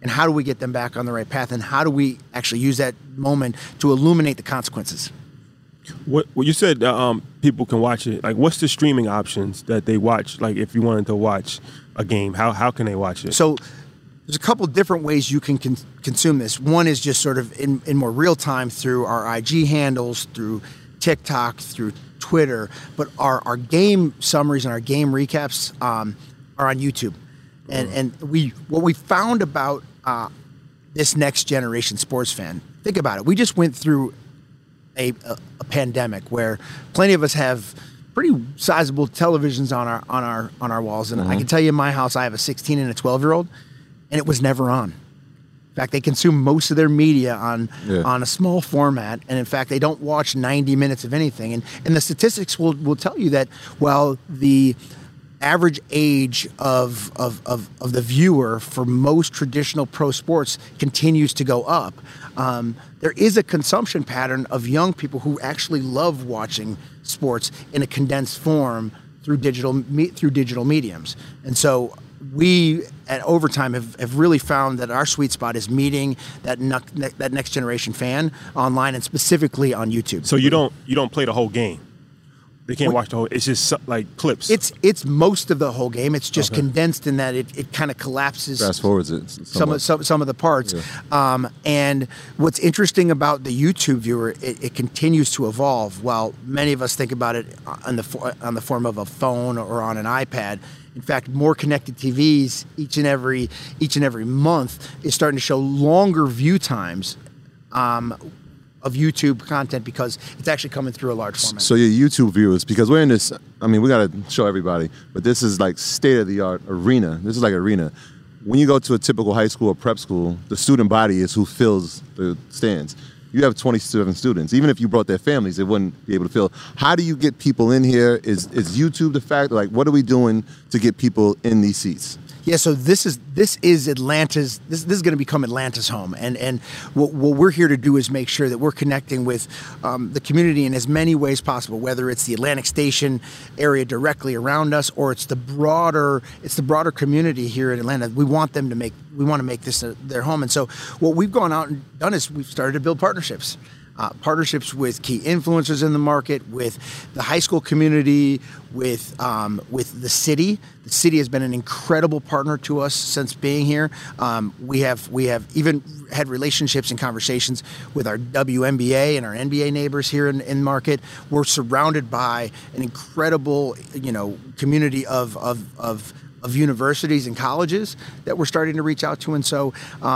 and how do we get them back on the right path, and how do we actually use that moment to illuminate the consequences. What you said, people can watch it. Like, what's the streaming options that they watch? Like, if you wanted to watch a game, how can they watch it? So there's a couple different ways you can consume this. One is just sort of in more real time through our IG handles, through TikTok, through Twitter. But our game summaries and our game recaps are on YouTube. And what we found about this next generation sports fan, think about it. We just went through a pandemic where plenty of us have pretty sizable televisions on our walls, and I can tell you in my house I have a 16 and a 12-year-old, and it was never on. In fact, they consume most of their media on a small format, and in fact, they don't watch 90 minutes of anything. And the statistics will tell you that while the average age of the viewer for most traditional pro sports continues to go up, there is a consumption pattern of young people who actually love watching sports in a condensed form through digital mediums. And so we at Overtime have really found that our sweet spot is meeting that next generation fan online, and specifically on YouTube. So you don't play the whole game. They can't watch the whole. It's just like clips. It's most of the whole game. It's just condensed in that it kind of collapses. Fast forwards it. Some of the parts. Yeah. And what's interesting about the YouTube viewer, it continues to evolve. While many of us think about it on the form of a phone or on an iPad. In fact, more connected TVs each and every month is starting to show longer view times of YouTube content because it's actually coming through a large format. So your YouTube viewers, because we're in this, I mean, we got to show everybody, but this is like state-of-the-art arena. This is like arena. When you go to a typical high school or prep school, the student body is who fills the stands. You have 27 students. Even if you brought their families, they wouldn't be able to fill. How do you get people in here? Is YouTube the factor? Like, what are we doing to get people in these seats? Yeah, so this is Atlanta's. This is going to become Atlanta's home, and what we're here to do is make sure that we're connecting with the community in as many ways possible. Whether it's the Atlantic Station area directly around us, or it's the broader community here in Atlanta. We want to make this their home, and so what we've gone out and done is we've started to build partnerships. Partnerships with key influencers in the market, with the high school community, with the city. The city has been an incredible partner to us since being here. We have even had relationships and conversations with our WNBA and our NBA neighbors here in market. We're surrounded by an incredible, community of universities and colleges that we're starting to reach out to, and so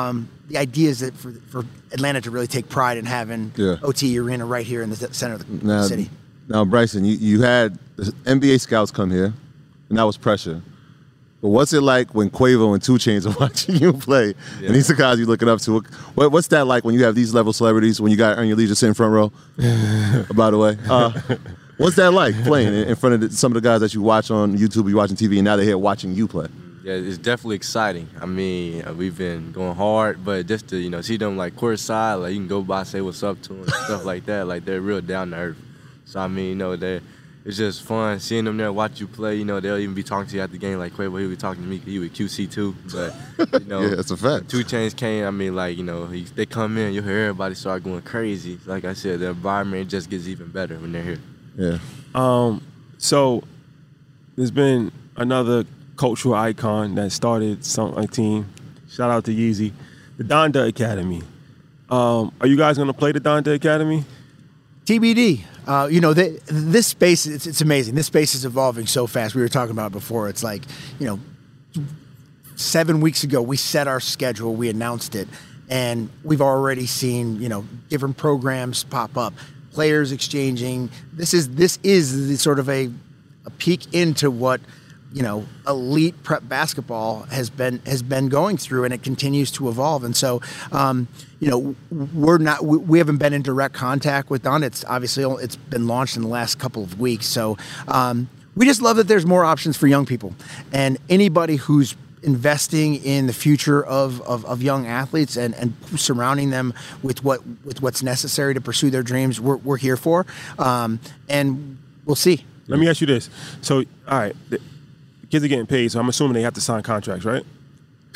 the idea is that for Atlanta to really take pride in having OT Arena right here in the center of the city. Now, Bryson, you had the NBA scouts come here, and that was pressure. But what's it like when Quavo and 2 Chainz are watching you play, and these are guys you're looking up to? What's that like when you have these level celebrities, when you got Earn Your Leisure sit in front row, by the way? What's that like playing in front of some of the guys that you watch on YouTube, you watching TV, and now they're here watching you play? Yeah, it's definitely exciting. I mean, we've been going hard, but just to see them like courtside, like you can go by, say what's up to them, and stuff like that. Like they're real down to earth. So I mean, it's just fun seeing them there, watch you play. They'll even be talking to you at the game. Like Quavo, he'll be talking to me. He was QC too, but yeah, that's a fact. 2 Chainz came. I mean, like they come in, you hear everybody start going crazy. Like I said, the environment just gets even better when they're here. Yeah. So there's been another cultural icon that started something like team. Shout out to Yeezy, the Donda Academy. Are you guys going to play the Donda Academy? TBD. This space, it's amazing. This space is evolving so fast. We were talking about it before. It's like, 7 weeks ago, we set our schedule, we announced it, and we've already seen, different programs pop up, players exchanging. This is the sort of a peek into what, elite prep basketball has been going through, and it continues to evolve. And so, we haven't been in direct contact with Don. It's obviously it's been launched in the last couple of weeks. So, we just love that there's more options for young people, and anybody who's investing in the future of young athletes and surrounding them with what's necessary to pursue their dreams. We're here for, and we'll see. Let me ask you this. So, all right. Kids are getting paid, so I'm assuming they have to sign contracts, right?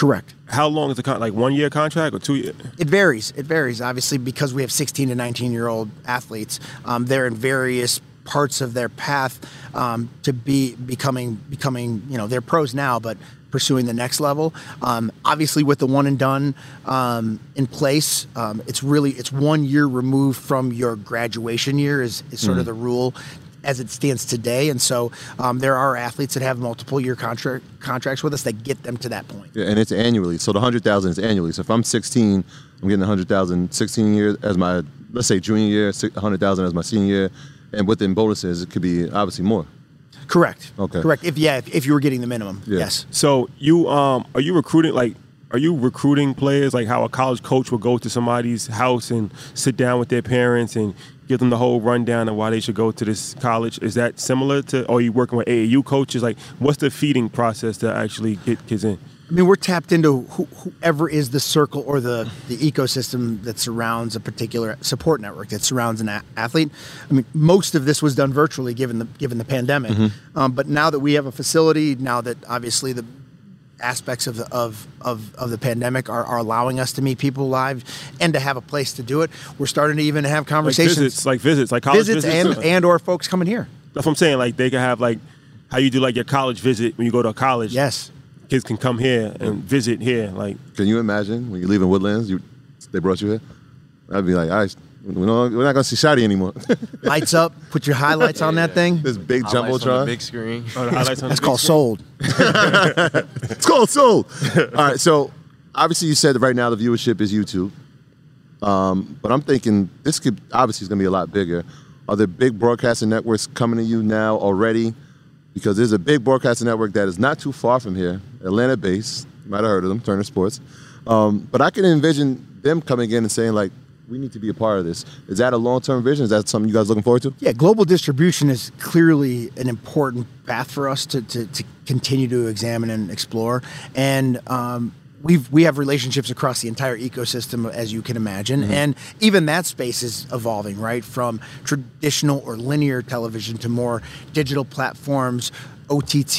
Correct. How long is the like 1 year contract or 2 year? It varies. It varies. Obviously, because we have 16 to 19-year-old athletes, they're in various parts of their path to becoming. They're pros now, but pursuing the next level. Obviously, with the one and done in place, it's 1 year removed from your graduation year is sort of the rule as it stands today. And so there are athletes that have multiple year contracts with us that get them to that point. Yeah, and it's annually. So the 100,000 is annually. So if I'm 16, I'm getting 100,000 16 years as my, let's say, junior year, 100,000 as my senior year, and within bonuses, it could be obviously more. Correct. Okay. Correct. If you were getting the minimum, yes. So you are you recruiting Are you recruiting players like how a college coach would go to somebody's house and sit down with their parents and give them the whole rundown of why they should go to this college? Is that similar to, or are you working with AAU coaches? Like, what's the feeding process to actually get kids in? I mean, we're tapped into whoever is the circle or the ecosystem that surrounds a particular support network that surrounds an athlete. I mean, most of this was done virtually given the pandemic. Mm-hmm. But now that we have a facility, now that obviously the aspects of the pandemic are allowing us to meet people live and to have a place to do it, we're starting to even have conversations, like college visits, and or folks coming here. That's what I'm saying. Like, they can have like how you do like your college visit when you go to a college. Yes. Kids can come here and visit here. Like, can you imagine when you leave in Woodlands, they brought you here? I'd be like, all right, we're not going to see Shotty anymore. Lights up, put your highlights on that thing. This big Highlights on jumbotron. the big screen. That's called sold. It's called sold. All right, so obviously you said that right now the viewership is YouTube. But I'm thinking this could obviously is going to be a lot bigger. Are there big broadcasting networks coming to you now already? Because there's a big broadcasting network that is not too far from here, Atlanta-based. You might have heard of them, Turner Sports. But I can envision them coming in and saying, like, we need to be a part of this. Is that a long-term vision? Is that something you guys looking forward to? Yeah, global distribution is clearly an important path for us to continue to examine and explore. And we have relationships across the entire ecosystem, as you can imagine. Mm-hmm. And even that space is evolving, right? From traditional or linear television to more digital platforms, OTT,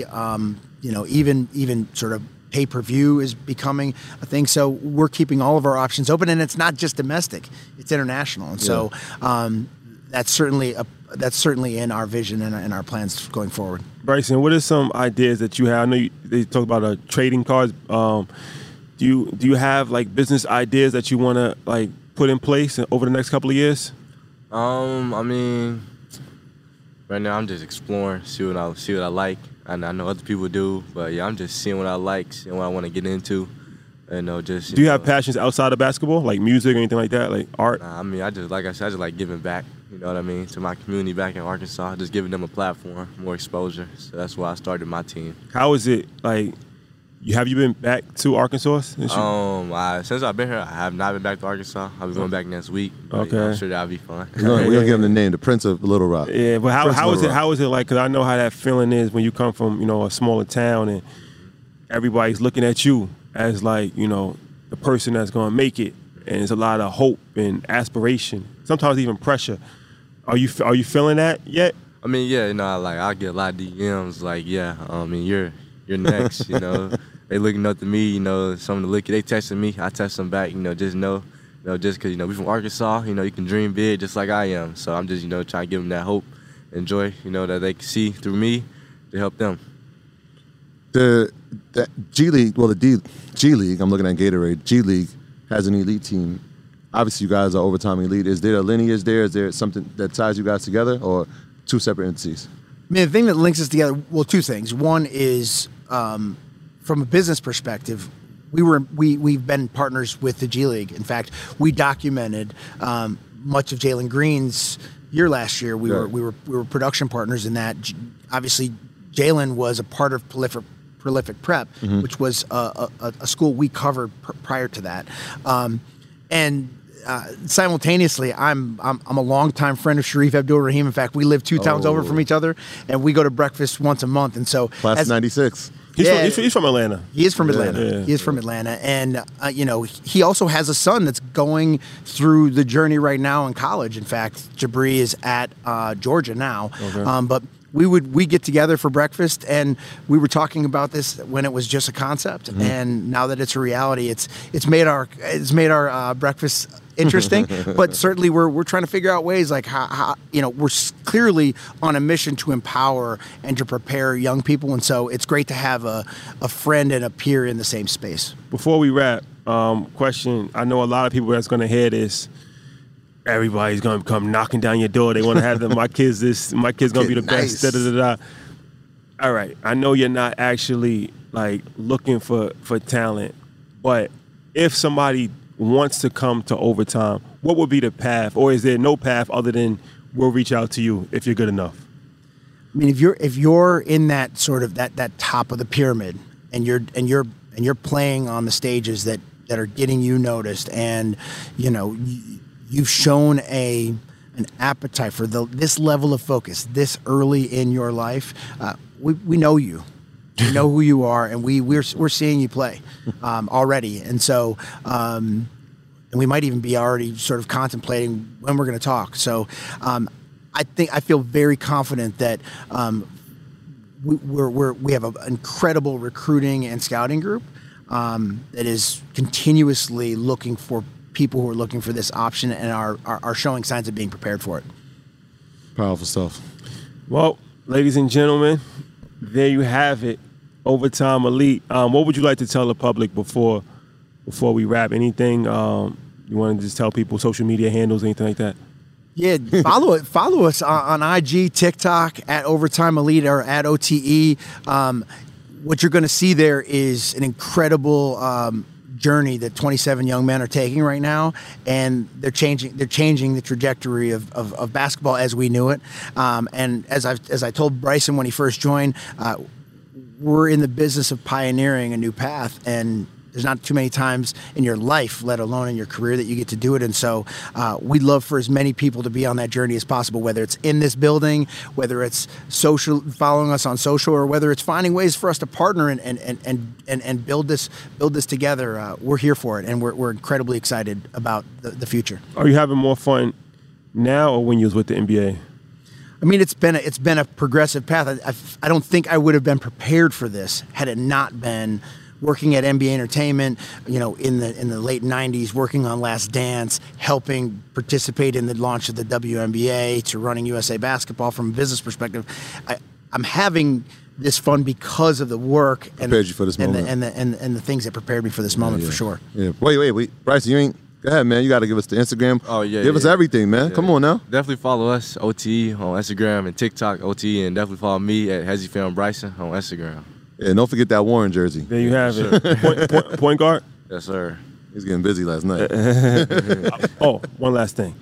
even sort of pay-per-view is becoming a thing. So we're keeping all of our options open, and it's not just domestic; it's international. And so that's certainly in our vision and our plans going forward. Bryson, what are some ideas that you have? I know they talk about trading cards. Do you have like business ideas that you want to like put in place over the next couple of years? I mean, right now I'm just exploring, see what I like. And I know other people do, but yeah, I'm just seeing what I like, seeing what I want to get into. Do you have passions outside of basketball, like music or anything like that, like art? Nah, I mean, I just like giving back. You know what I mean, to my community back in Arkansas, just giving them a platform, more exposure. So that's why I started my team. How is it like? Have you been back to Arkansas? Since I've been here, I have not been back to Arkansas. I'll be going back next week. Okay, I'm sure that'll be fun. We're gonna give him the name, the Prince of Little Rock. Yeah, but how is it like? Because I know how that feeling is when you come from a smaller town and everybody's looking at you as like the person that's gonna make it, and there's a lot of hope and aspiration, sometimes even pressure. Are you feeling that yet? I mean, yeah, I get a lot of DMs like, yeah, I mean, you're next, They looking up to me, something to look at. They texting me, I text them back, just know, just because, we from Arkansas, you can dream big just like I am. So I'm just, trying to give them that hope and joy, that they can see through me to help them. The G League, the G League, I'm looking at Gatorade, G League has an elite team. Obviously, you guys are overtime elite. Is there a lineage there? Is there something that ties you guys together, or two separate entities? I mean, the thing that links us together, well, two things. One is, from a business perspective, we've been partners with the G League. In fact, we documented much of Jalen Green's year last year. We were production partners in that. Obviously, Jalen was a part of Prolific Prep, mm-hmm. which was a school we covered prior to that, and. Simultaneously, I'm a longtime friend of Sharif Abdul-Rahim. In fact, we live two towns over from each other, and we go to breakfast once a month. And so, class of '96. He's from Atlanta. He is from Atlanta. Yeah. He is from Atlanta, and he also has a son that's going through the journey right now in college. In fact, Jabri is at Georgia now. Okay. But we get together for breakfast, and we were talking about this when it was just a concept, and now that it's a reality, it's made our breakfast interesting. But certainly we're trying to figure out ways like how we're clearly on a mission to empower and to prepare young people, and so it's great to have a friend and a peer in the same space. Before we wrap, question: I know a lot of people that's going to hear this. Everybody's going to come knocking down your door. They want to have them. My kid's going to be the best. Da, da, da, da. All right. I know you're not actually like looking for talent, but if somebody wants to come to Overtime, what would be the path, or is there no path other than we'll reach out to you if you're good enough? I mean, if you're in that sort of that top of the pyramid, and you're playing on the stages that are getting you noticed, and you've shown an appetite for this level of focus this early in your life, we know you. We know who you are, and we're seeing you play already, and so and we might even be already sort of contemplating when we're going to talk. So I feel very confident that we have an incredible recruiting and scouting group that is continuously looking for people who are looking for this option and are showing signs of being prepared for it. Powerful stuff. Well, ladies and gentlemen, there you have it. Overtime Elite. What would you like to tell the public before we wrap? Anything you want to just tell people? Social media handles, anything like that? Yeah, follow us on IG, TikTok at Overtime Elite or at OTE. What you're going to see there is an incredible journey that 27 young men are taking right now, and they're changing the trajectory of basketball as we knew it. And as I told Bryson when he first joined, we're in the business of pioneering a new path, and there's not too many times in your life, let alone in your career, that you get to do it. And so we'd love for as many people to be on that journey as possible, whether it's in this building, whether it's social, following us on social, or whether it's finding ways for us to partner and build this together. We're here for it, and we're incredibly excited about the future. Are you having more fun now or when you was with the NBA? I mean, it's been a progressive path. I don't think I would have been prepared for this had it not been working at NBA Entertainment, in the late 90s, working on Last Dance, helping participate in the launch of the WNBA, to running USA Basketball from a business perspective. I'm having this fun because of the work and prepared you for this moment, and the things that prepared me for this moment, for sure. Yeah. Wait, Bryson, you ain't. Go ahead, man. You got to give us the Instagram. Oh, yeah. Give us everything, man. Yeah. Come on now. Definitely follow us, OTE, on Instagram and TikTok, OTE, and definitely follow me at HezzyFilm Bryson on Instagram. Yeah, don't forget that Warren jersey. There you have it. Point guard? Yes, sir. He's getting busy last night. Oh, one last thing.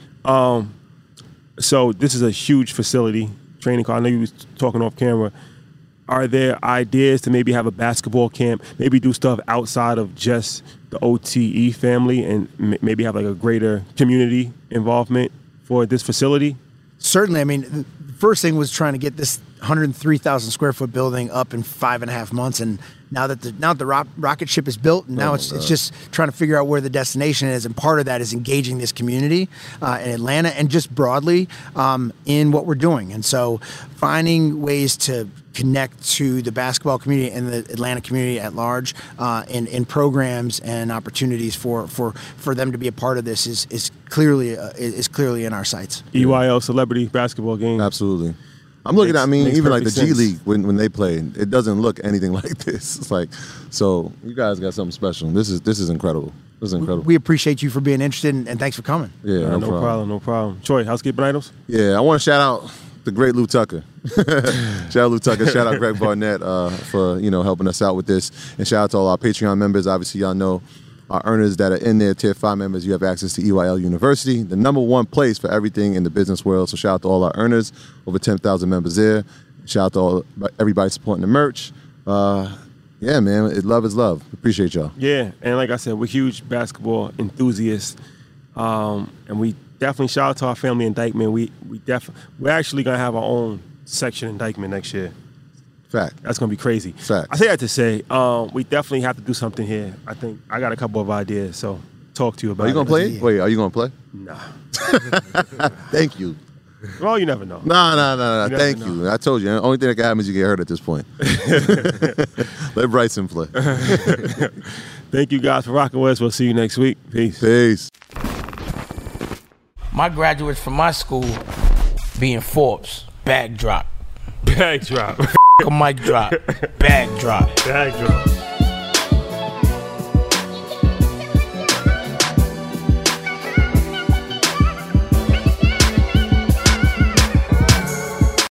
So this is a huge facility, training. I know you was talking off camera. Are there ideas to maybe have a basketball camp, maybe do stuff outside of just the OTE family, and maybe have like a greater community involvement for this facility? Certainly. I mean, the first thing was trying to get this 103,000 square foot building up in 5.5 months, and now that the rocket ship is built, and now it's just trying to figure out where the destination is, and part of that is engaging this community in Atlanta and just broadly in what we're doing. And so finding ways to connect to the basketball community and the Atlanta community at large in programs and opportunities for them to be a part of this is clearly in our sights. EYL celebrity basketball game. Absolutely. I'm looking at, even like the sense. G League when they play, it doesn't look anything like this. It's like, so you guys got something special. This is incredible. This is incredible. We appreciate you for being interested, and thanks for coming. Yeah, No problem. Troy, housekeeping items? Yeah, I want to shout out the great Lou Tucker. Shout out Lou Tucker. Shout out Greg Barnett for helping us out with this, and shout out to all our Patreon members. Obviously, y'all know our earners that are in there, Tier 5 members. You have access to EYL University, the #1 place for everything in the business world. So shout out to all our earners, over 10,000 members there. Shout out to everybody supporting the merch. Yeah, man, love is love. Appreciate y'all. Yeah, and like I said, we're huge basketball enthusiasts, and we definitely shout out to our family in Dyckman. We're actually gonna have our own section in Dyckman next year. Fact. That's gonna be crazy. Fact. I say that to say, we definitely have to do something here. I think I got a couple of ideas, so talk to you about it. Are you gonna play? Wait, are you gonna play? Nah. Thank you. Well, you never know. No. You Thank never you. I told you. The only thing that can happen is you get hurt at this point. Let Bryson play. Thank you guys for rocking with us. We'll see you next week. Peace. Peace. My graduates from my school being Forbes, bag drop. Bag drop. A mic drop, bag drop. Bag drop.